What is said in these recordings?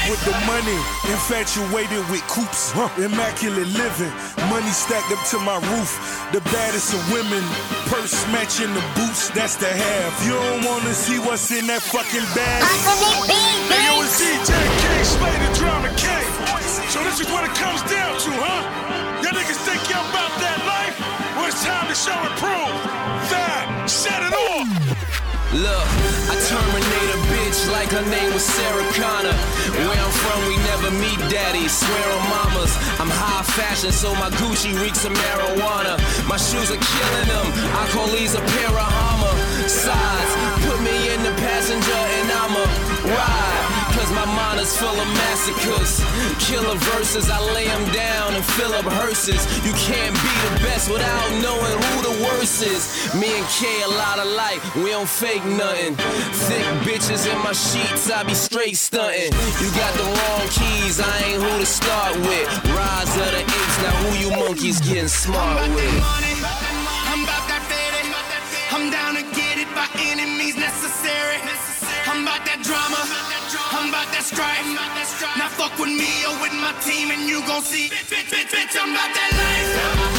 with the money, infatuated with coops, immaculate living, money stacked up to my roof. The baddest of women, purse matching the boots, that's the half. You don't wanna see what's in that fucking bag. Hey yo, it's DJ K, Slay the Drama King. So this is what it comes down to, huh? Y'all niggas think y'all about that life? Well, it's time to show and prove. Fab, set it off. Look, I terminate a bitch like her name was Sarah Connor. Where I'm from, we never meet daddies, swear on mamas. I'm high fashion, so my Gucci reeks of marijuana. My shoes are killing them, I call these a pair of homicides. Put me in the passenger and I'ma ride. Cause my mind is full of massacres. Killer verses, I lay them down and fill up hearses. You can't be the best without knowing who the worst is. Me and K a lot alike, we don't fake nothing. Thick bitches in my sheets, I be straight stunting. You got the wrong keys, I ain't who to start with. Rise of the apes, now who you monkeys getting smart I'm about with? that money, I'm about that faded. I'm down to get it by any means necessary. I'm about that drama, I'm about that strife. Now fuck with me or with my team and you gon' see. Bitch, I'm about that life.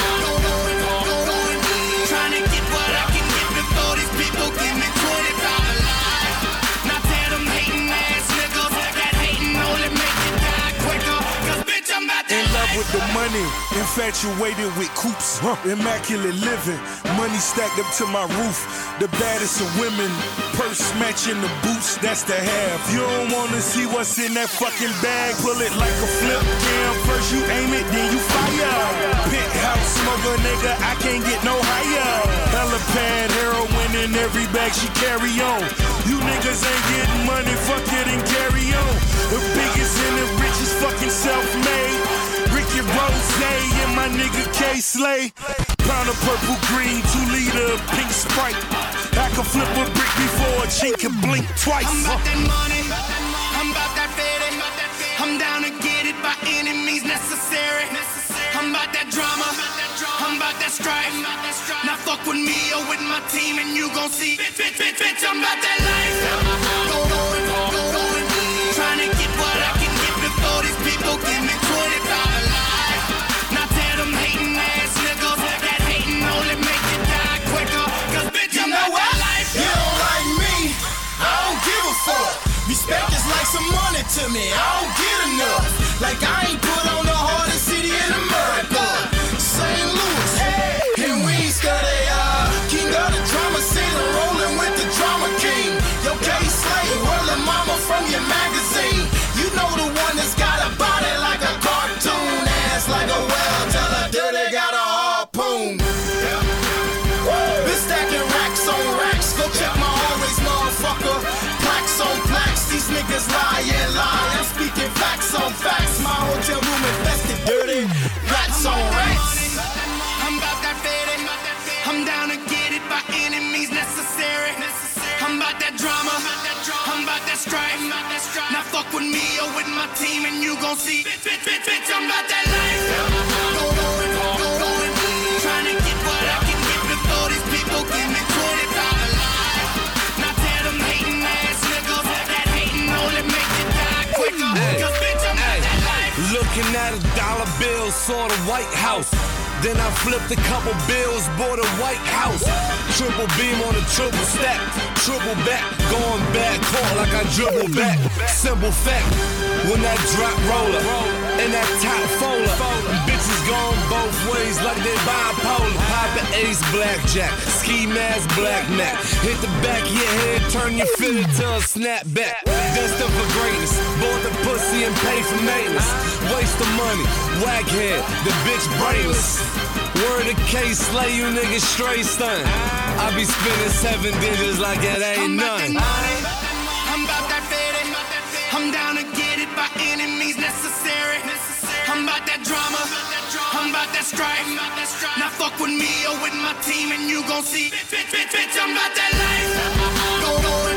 Trying to get what I can get before these people give me 25 alive. Now tell them hating ass niggas that hating only make you die quicker. Cause bitch, I'm about that In love life. with the money, infatuated with coops, immaculate living, money stacked up to my roof. The baddest of women, purse matching the boots, that's the half. You don't wanna see what's in that fucking bag. Pull it like a flip cam, first you aim it, then you fire. Penthouse smoker, nigga, I can't get no higher. Helipad, heroin in every bag she carry on. You niggas ain't getting money, fuck it and carry on. The biggest and the richest fucking self-made. Ricky Rose and my nigga K Slay. Pound of purple green, 2 liter pink Sprite. I can flip a brick before a chink can blink twice. I'm about that money, I'm about that faded. I'm down to get it by any means necessary. I'm about that drama, I'm about that strife. Now fuck with me or with my team and you gon' see. Bitch, I'm about that life. Trying to get what I can get before these people give me 25 alive. Now tell them hating ass niggas that hating only make you die quicker. Cause bitch, I'm about that life. You don't like me, I don't give a fuck. Respect is like some money to me, I don't get enough. Like I ain't put on the hardest city in America, St. Louis, and we ain't scary, king of the drama city, rolling with the drama king. Yo, K Slay, rolling mama from your magazine. You know the one that's got a body like a cartoon, ass like a whale, tell her dirty got a harpoon. Been stacking racks on racks, go check my always motherfucker. Plaques on plaques, these niggas lie and lie. I'm speaking facts on facts, my hotel room infested, dirty rats on rats. I'm about that faded, I'm down to get it by any means necessary. I'm about that drama, I'm about that strife. Now fuck with me or with my team and you gon' see. Bitch, I'm about that life. Trying to get what I can get before these people give me 25 alive. Now tell them hating ass niggas that hating only make you die quicker. Cause bitch, I'm about that life. Looking at a dollar bill, saw the White House. Then I flipped a couple bills, bought a White House. Triple beam on a triple stack. Triple back, going back, caught like I dribble back. Simple fact, when that drop roller and that top folder, bitches going both ways like they bipolar. Poppin' ace blackjack, ski mask black Mac. Hit the back of your head, turn your fit into a snapback. Destined for greatness, bought the pussy and pay for maintenance. Waste of money, whack head, the bitch brainless. Word of K Slay, you niggas straight stun. I be spending 7 digits like it ain't none. I'm about that faded, I'm down to get it by any means necessary. I'm about that drama, I'm about that strife. Now fuck with me or with my team and you gon' see. Bitch, I'm about that life.